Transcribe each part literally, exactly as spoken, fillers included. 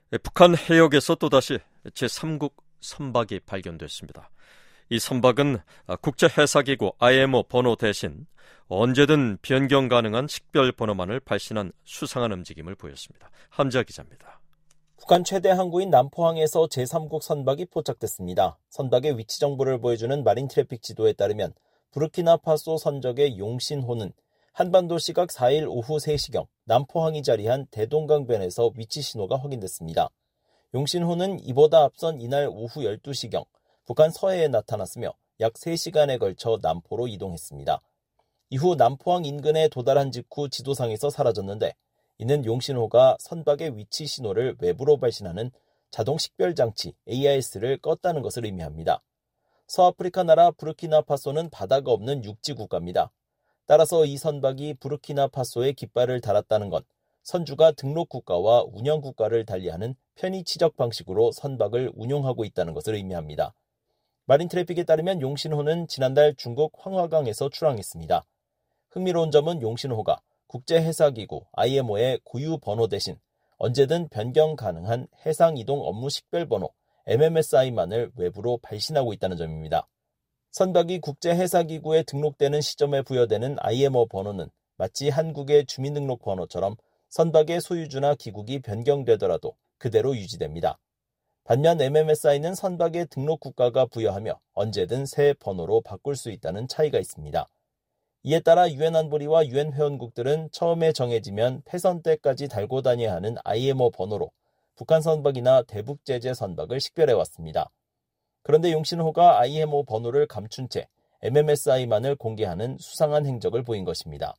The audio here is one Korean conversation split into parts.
북한 해역에서 또다시 제삼국 선박이 발견됐습니다. 이 선박은 국제해사기구 아이엠오 번호 대신 언제든 변경 가능한 식별 번호만을 발신한 수상한 움직임을 보였습니다. 함자 기자입니다. 북한 최대 항구인 남포항에서 제삼국 선박이 포착됐습니다. 선박의 위치 정보를 보여주는 마린 트래픽 지도에 따르면 부르키나파소 선적의 용신호는 한반도 시각 사 일 오후 세 시경 남포항이 자리한 대동강변에서 위치 신호가 확인됐습니다. 용신호는 이보다 앞선 이날 오후 열두 시경 북한 서해에 나타났으며 약 세 시간에 걸쳐 남포로 이동했습니다. 이후 남포항 인근에 도달한 직후 지도상에서 사라졌는데 이는 용신호가 선박의 위치 신호를 외부로 발신하는 자동 식별 장치 에이아이에스를 껐다는 것을 의미합니다. 서아프리카 나라 부르키나파소는 바다가 없는 육지 국가입니다. 따라서 이 선박이 부르키나파소에 깃발을 달았다는 건 선주가 등록 국가와 운영 국가를 달리하는 편의 지적 방식으로 선박을 운용하고 있다는 것을 의미합니다. 마린 트래픽에 따르면 용신호는 지난달 중국 황화강에서 출항했습니다. 흥미로운 점은 용신호가 국제해사기구 아이엠오의 고유 번호 대신 언제든 변경 가능한 해상이동 업무 식별번호 엠엠에스아이만을 외부로 발신하고 있다는 점입니다. 선박이 국제해사기구에 등록되는 시점에 부여되는 아이엠오 번호는 마치 한국의 주민등록번호처럼 선박의 소유주나 기국이 변경되더라도 그대로 유지됩니다. 반면 엠엠에스아이는 선박의 등록 국가가 부여하며 언제든 새 번호로 바꿀 수 있다는 차이가 있습니다. 이에 따라 유엔 안보리와 유엔 회원국들은 처음에 정해지면 폐선 때까지 달고 다녀야 하는 아이엠오 번호로 북한 선박이나 대북 제재 선박을 식별해왔습니다. 그런데 용신호가 아이엠오 번호를 감춘 채 엠엠에스아이만을 공개하는 수상한 행적을 보인 것입니다.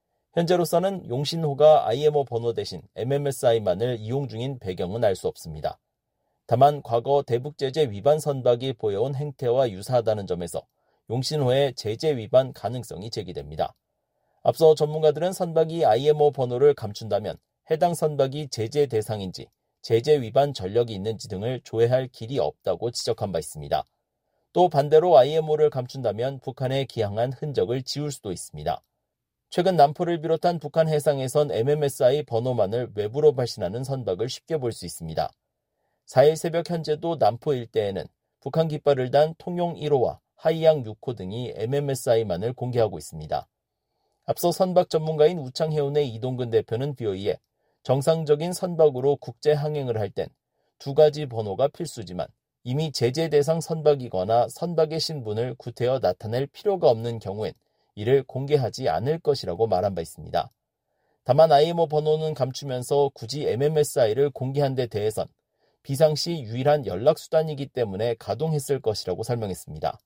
현재로서는 용신호가 아이엠오 번호 대신 엠엠에스아이만을 이용 중인 배경은 알 수 없습니다. 다만 과거 대북 제재 위반 선박이 보여온 행태와 유사하다는 점에서 용신호의 제재 위반 가능성이 제기됩니다. 앞서 전문가들은 선박이 아이엠오 번호를 감춘다면 해당 선박이 제재 대상인지 제재 위반 전력이 있는지 등을 조회할 길이 없다고 지적한 바 있습니다. 또 반대로 아이엠오를 감춘다면 북한에 기항한 흔적을 지울 수도 있습니다. 최근 남포를 비롯한 북한 해상에선 엠엠에스아이 번호만을 외부로 발신하는 선박을 쉽게 볼 수 있습니다. 사 일 새벽 현재도 남포 일대에는 북한 깃발을 단 통용 일 호와 하이양 육 호 등이 엠엠에스아이만을 공개하고 있습니다. 앞서 선박 전문가인 우창해운의 이동근 대표는 비오이에 정상적인 선박으로 국제 항행을 할 땐 두 가지 번호가 필수지만 이미 제재 대상 선박이거나 선박의 신분을 구태여 나타낼 필요가 없는 경우엔 이를 공개하지 않을 것이라고 말한 바 있습니다. 다만 아이엠오 번호는 감추면서 굳이 엠엠에스아이를 공개한 데 대해선 비상시 유일한 연락수단이기 때문에 가동했을 것이라고 설명했습니다.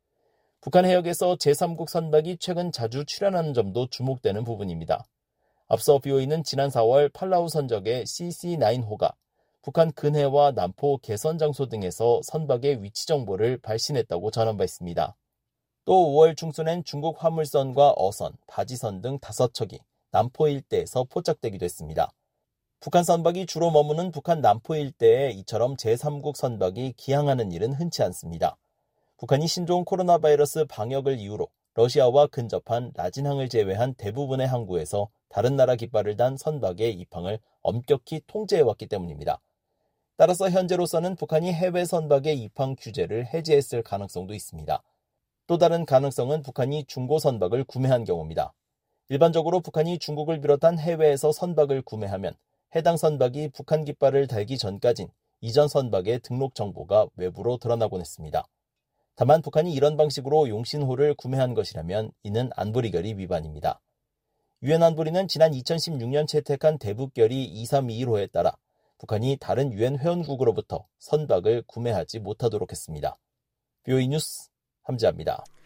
북한 해역에서 제삼국 선박이 최근 자주 출현하는 점도 주목되는 부분입니다. 앞서 비오이는 지난 사월 팔라우 선적의 씨씨 나인 호가 북한 근해와 남포 개선 장소 등에서 선박의 위치 정보를 발신했다고 전한 바 있습니다. 또 오월 중순엔 중국 화물선과 어선, 바지선 등 다섯 척이 남포 일대에서 포착되기도 했습니다. 북한 선박이 주로 머무는 북한 남포 일대에 이처럼 제삼국 선박이 기항하는 일은 흔치 않습니다. 북한이 신종 코로나 바이러스 방역을 이유로 러시아와 근접한 라진항을 제외한 대부분의 항구에서 다른 나라 깃발을 단 선박의 입항을 엄격히 통제해왔기 때문입니다. 따라서 현재로서는 북한이 해외 선박의 입항 규제를 해제했을 가능성도 있습니다. 또 다른 가능성은 북한이 중고 선박을 구매한 경우입니다. 일반적으로 북한이 중국을 비롯한 해외에서 선박을 구매하면 해당 선박이 북한 깃발을 달기 전까진 이전 선박의 등록 정보가 외부로 드러나곤 했습니다. 다만 북한이 이런 방식으로 용신호를 구매한 것이라면 이는 안보리 결의 위반입니다. 유엔 안보리는 지난 이천십육 년 채택한 대북결의 이삼이일 호에 따라 북한이 다른 유엔 회원국으로부터 선박을 구매하지 못하도록 했습니다. 비오이 뉴스 함지아입니다.